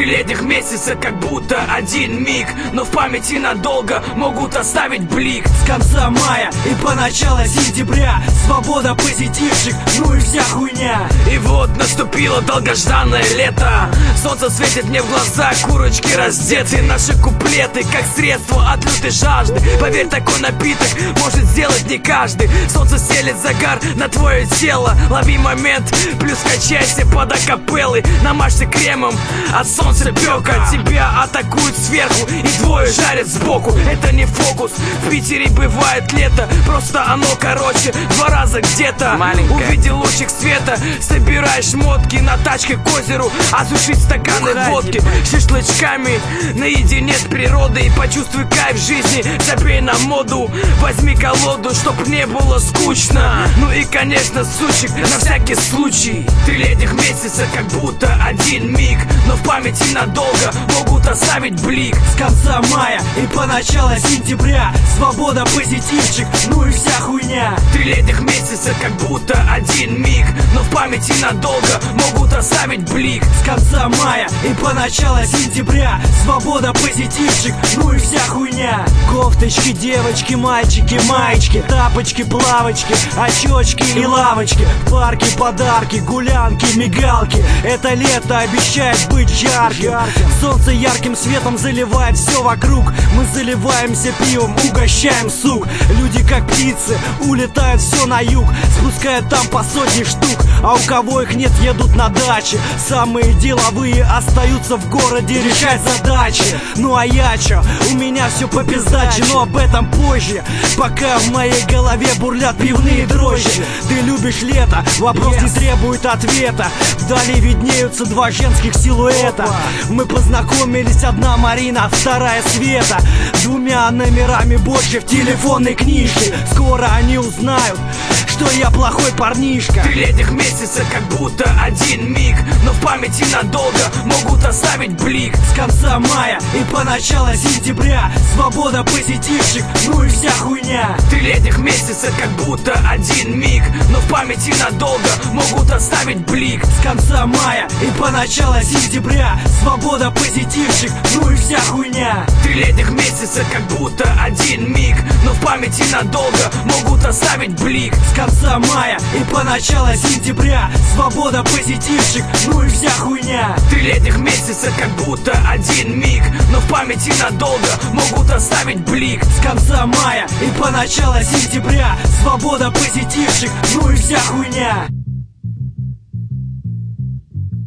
3 летних месяца, как будто один миг, но в памяти надолго могут оставить блик. С конца мая и по начало сентября свобода позитивчик, ну и вся хуйня. И вот наступило долгожданное лето. Солнце светит мне в глаза, курочки раздеты. Наши куплеты, как средство от лютой жажды. Поверь, такой напиток может сделать не каждый. Солнце селит загар на твое тело. Лови момент, плюс качайся под акапеллы. Намажься кремом от солнца пека. Тебя атакуют сверху и двое жарят сбоку. Это не фокус, в Питере бывает лето. Просто оно короче, 2 раза где-то. Увидел лучик света, собираешь шмотки на тачке к озеру, осушить стаканы водки шашлычками наедине с природой. Почувствуй кайф жизни, забей на моду. Возьми колоду, чтоб не было скучно. Ну и конечно, сучек, на всякий случай. 3 летних месяца, как будто один миг, но в памяти надолго могут оставить блик. С конца мая и по начало сентября свобода позитивчик, ну и вся хуйня. 3 летних месяца, как будто один миг, но в памяти надолго могут оставить блик. С конца мая и по начало сентября свобода позитивчик, ну и вся хуйня. Кофточки, девочки, мальчики, маечки, тапочки, плавочки, очечки и лавочки, парки, подарки, гулянки, мигалки. Это лето обещает быть жарким. Солнце ярким светом заливает все вокруг. Мы заливаемся пивом, угощаем сук. Люди как птицы улетают все на юг, спускают там по 100 штук. А у кого их нет, едут на дачи. Самые деловые остаются в городе решать задачи. Ну а я чё? У меня все по пиздаче, но об этом позже. Пока в моей голове бурлят пивные дрожжи. Ты любишь лето? Вопрос не требует ответа. Вдали виднеются 2 женских силуэта. Мы познакомились, одна Марина, вторая Света. 2 номерами больше в телефонной книжке. Скоро они узнают, что я плохой парнишка. 3 летних месяца, как будто один миг, но в памяти надолго могут оставить блик. С конца мая и по начало сентября свобода позитивчик, ну и вся хуйня. 3 летних месяца, как будто один миг, но в памяти надолго могут оставить блик. С конца мая и по начало сентября свобода позитивчик, ну и вся хуйня. 3 летних месяца, как будто один миг, но в памяти надолго могут оставить блик. С конца мая и по начало сентября свобода позитивчик, ну и вся хуйня. 3 летних месяца, как будто один миг, но в памяти надолго могут оставить блик. С конца мая и по начало сентября свобода позитивчик, ну и вся хуйня.